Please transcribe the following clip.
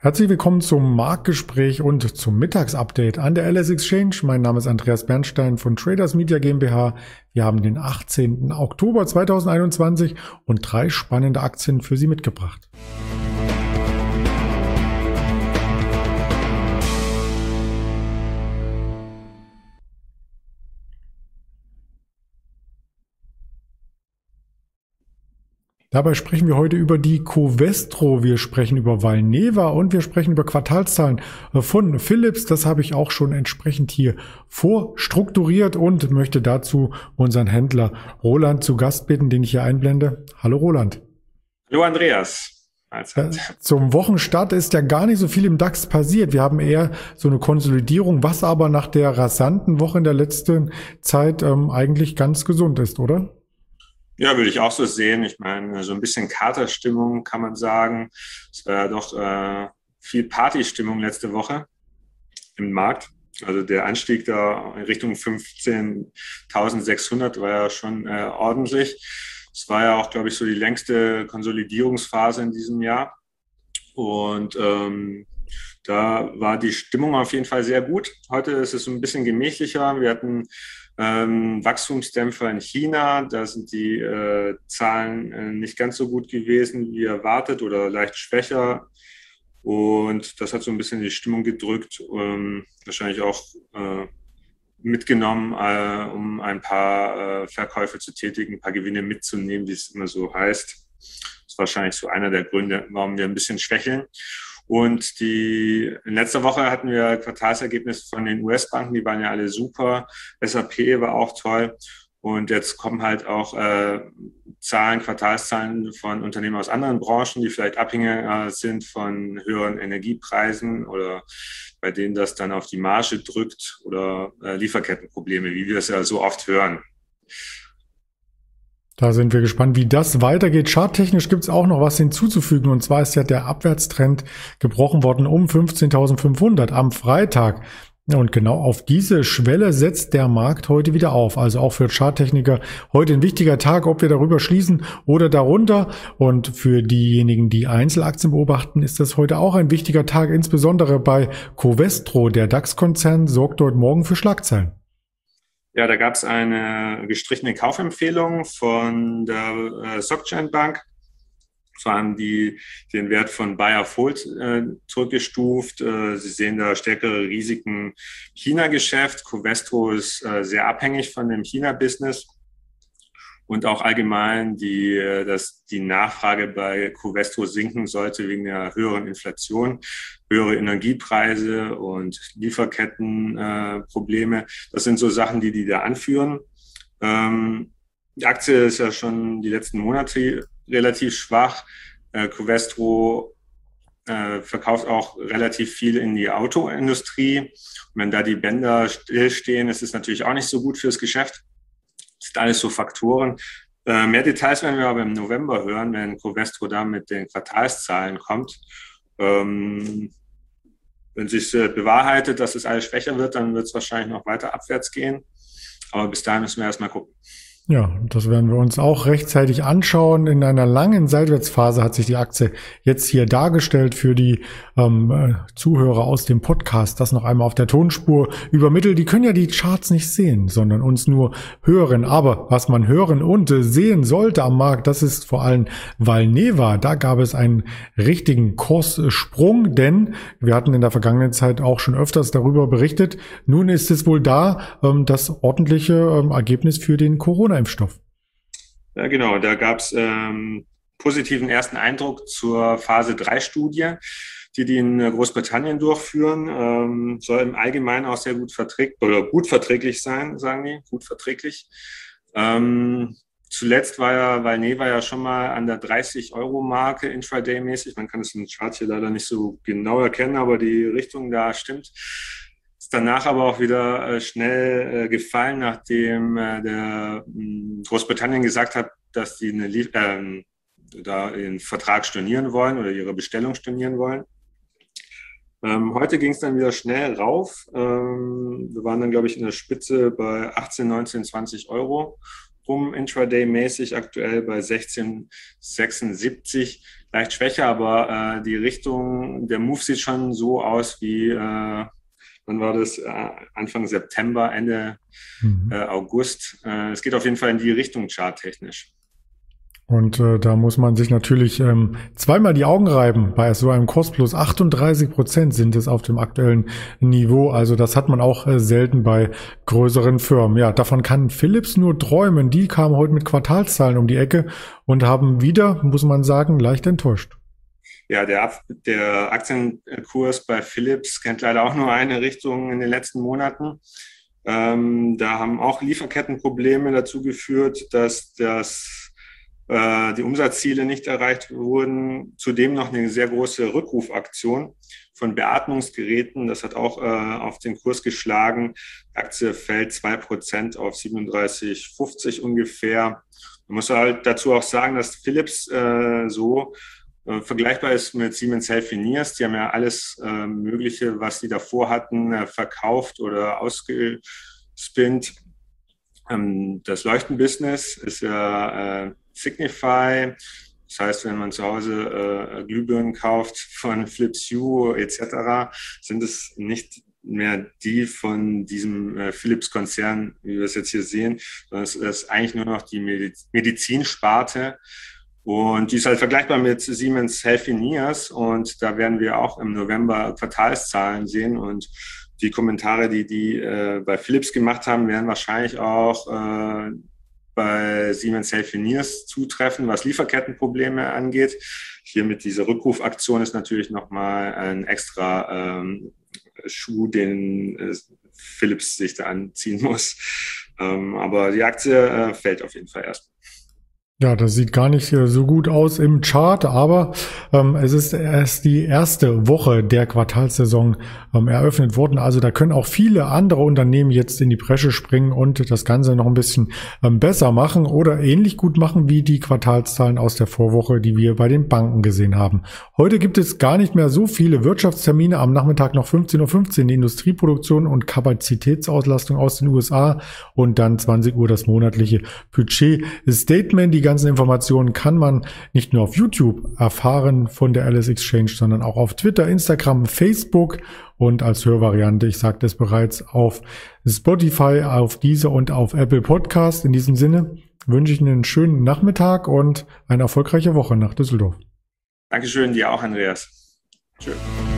Herzlich willkommen zum Marktgespräch und zum Mittagsupdate an der LS Exchange. Mein Name ist Andreas Bernstein von Traders Media GmbH. Wir haben den 18. Oktober 2021 und 3 spannende Aktien für Sie mitgebracht. Dabei sprechen wir heute über die Covestro, wir sprechen über Valneva und wir sprechen über Quartalszahlen von Philips. Das habe ich auch schon entsprechend hier vorstrukturiert und möchte dazu unseren Händler Roland zu Gast bitten, den ich hier einblende. Hallo Roland. Hallo Andreas. Zum Wochenstart ist ja gar nicht so viel im DAX passiert. Wir haben eher so eine Konsolidierung, was aber nach der rasanten Woche in der letzten Zeit eigentlich ganz gesund ist, oder? Ja, würde ich auch so sehen. Ich meine, so ein bisschen Katerstimmung kann man sagen. Es war ja doch viel Partystimmung letzte Woche im Markt. Also der Anstieg da in Richtung 15.600 war ja schon ordentlich. Es war ja auch, glaube ich, so die längste Konsolidierungsphase in diesem Jahr. Und da war die Stimmung auf jeden Fall sehr gut. Heute ist es so ein bisschen gemächlicher. Wir hatten Wachstumsdämpfer in China, da sind die Zahlen nicht ganz so gut gewesen wie erwartet oder leicht schwächer. Und das hat so ein bisschen die Stimmung gedrückt, wahrscheinlich auch mitgenommen, um ein paar Verkäufe zu tätigen, ein paar Gewinne mitzunehmen, wie es immer so heißt. Das ist wahrscheinlich so einer der Gründe, warum wir ein bisschen schwächeln. Und in letzter Woche hatten wir Quartalsergebnisse von den US-Banken, die waren ja alle super. SAP war auch toll. Und jetzt kommen halt auch Quartalszahlen von Unternehmen aus anderen Branchen, die vielleicht abhängiger sind von höheren Energiepreisen oder bei denen das dann auf die Marge drückt oder Lieferkettenprobleme, wie wir es ja so oft hören. Da sind wir gespannt, wie das weitergeht. Charttechnisch gibt es auch noch was hinzuzufügen. Und zwar ist ja der Abwärtstrend gebrochen worden um 15.500 am Freitag. Und genau auf diese Schwelle setzt der Markt heute wieder auf. Also auch für Charttechniker heute ein wichtiger Tag, ob wir darüber schließen oder darunter. Und für diejenigen, die Einzelaktien beobachten, ist das heute auch ein wichtiger Tag, insbesondere bei Covestro. Der DAX-Konzern sorgt dort morgen für Schlagzeilen. Ja, da gab es eine gestrichene Kaufempfehlung von der SocGen Bank. Zwar haben die den Wert von Buy or Hold zurückgestuft. Sie sehen da stärkere Risiken im China-Geschäft. Covestro ist sehr abhängig von dem China-Business. Und auch allgemein, dass die Nachfrage bei Covestro sinken sollte wegen der höheren Inflation, höhere Energiepreise und Lieferkettenprobleme. Das sind so Sachen, die da anführen. Die Aktie ist ja schon die letzten Monate relativ schwach. Covestro verkauft auch relativ viel in die Autoindustrie. Und wenn da die Bänder stillstehen, ist es natürlich auch nicht so gut fürs Geschäft. Das sind alles so Faktoren. Mehr Details werden wir aber im November hören, wenn Covestro da mit den Quartalszahlen kommt. Wenn sich bewahrheitet, dass es alles schwächer wird, dann wird es wahrscheinlich noch weiter abwärts gehen. Aber bis dahin müssen wir erstmal gucken. Ja, das werden wir uns auch rechtzeitig anschauen. In einer langen Seitwärtsphase hat sich die Aktie jetzt hier dargestellt für die Zuhörer aus dem Podcast. Das noch einmal auf der Tonspur übermittelt. Die können ja die Charts nicht sehen, sondern uns nur hören. Aber was man hören und sehen sollte am Markt, das ist vor allem Valneva. Da gab es einen richtigen Kurssprung, denn wir hatten in der vergangenen Zeit auch schon öfters darüber berichtet. Nun ist es wohl da, das ordentliche Ergebnis für den Corona-Impfstoff. Ja, genau. Da gab es positiven ersten Eindruck zur Phase-3-Studie, die in Großbritannien durchführen. Soll im Allgemeinen auch sehr gut verträglich sein, sagen die. Gut verträglich. Zuletzt war Valneva ja schon mal an der 30-Euro-Marke intraday-mäßig. Man kann es im Chart hier leider nicht so genau erkennen, aber die Richtung da stimmt. Ist danach aber auch wieder schnell gefallen, nachdem der Großbritannien gesagt hat, dass sie da den Vertrag stornieren wollen oder ihre Bestellung stornieren wollen. Heute ging es dann wieder schnell rauf. Wir waren dann, glaube ich, in der Spitze bei 18, 19, 20 Euro rum, intraday-mäßig, aktuell bei 16,76. leicht schwächer, aber die Richtung, der Move sieht schon so aus wie, wann war das? Anfang September, Ende August. Es geht auf jeden Fall in die Richtung charttechnisch. Und da muss man sich natürlich zweimal die Augen reiben. Bei so einem Kurs plus 38% sind es auf dem aktuellen Niveau. Also das hat man auch selten bei größeren Firmen. Ja, davon kann Philips nur träumen. Die kamen heute mit Quartalszahlen um die Ecke und haben wieder, muss man sagen, leicht enttäuscht. Ja, der Aktienkurs bei Philips kennt leider auch nur eine Richtung in den letzten Monaten. Da haben auch Lieferkettenprobleme dazu geführt, dass die Umsatzziele nicht erreicht wurden. Zudem noch eine sehr große Rückrufaktion von Beatmungsgeräten. Das hat auch auf den Kurs geschlagen. Die Aktie fällt 2% auf 37,50 ungefähr. Man muss halt dazu auch sagen, dass Philips vergleichbar ist mit Siemens Healthineers. Die haben ja alles Mögliche, was sie davor hatten, verkauft oder ausgespinnt. Das Leuchtenbusiness ist ja Signify. Das heißt, wenn man zu Hause Glühbirnen kauft von Philips Hue etc., sind es nicht mehr die von diesem Philips-Konzern, wie wir es jetzt hier sehen, sondern es ist eigentlich nur noch die Medizinsparte. Und die ist halt vergleichbar mit Siemens Healthineers. Und da werden wir auch im November Quartalszahlen sehen. Und die Kommentare, die bei Philips gemacht haben, werden wahrscheinlich auch bei Siemens Healthineers zutreffen, was Lieferkettenprobleme angeht. Hier mit dieser Rückrufaktion ist natürlich nochmal ein extra Schuh, den Philips sich da anziehen muss. Aber die Aktie fällt auf jeden Fall erst. Ja, das sieht gar nicht so gut aus im Chart, aber es ist erst die erste Woche der Quartalssaison eröffnet worden. Also da können auch viele andere Unternehmen jetzt in die Bresche springen und das Ganze noch ein bisschen besser machen oder ähnlich gut machen wie die Quartalszahlen aus der Vorwoche, die wir bei den Banken gesehen haben. Heute gibt es gar nicht mehr so viele Wirtschaftstermine. Am Nachmittag noch 15:15 Uhr die Industrieproduktion und Kapazitätsauslastung aus den USA und dann 20 Uhr das monatliche Budget-Statement. Die ganzen Informationen kann man nicht nur auf YouTube erfahren von der Alice Exchange, sondern auch auf Twitter, Instagram, Facebook und als Hörvariante, ich sagte es bereits, auf Spotify, auf Deezer und auf Apple Podcast. In diesem Sinne wünsche ich Ihnen einen schönen Nachmittag und eine erfolgreiche Woche nach Düsseldorf. Dankeschön, dir auch, Andreas. Tschüss.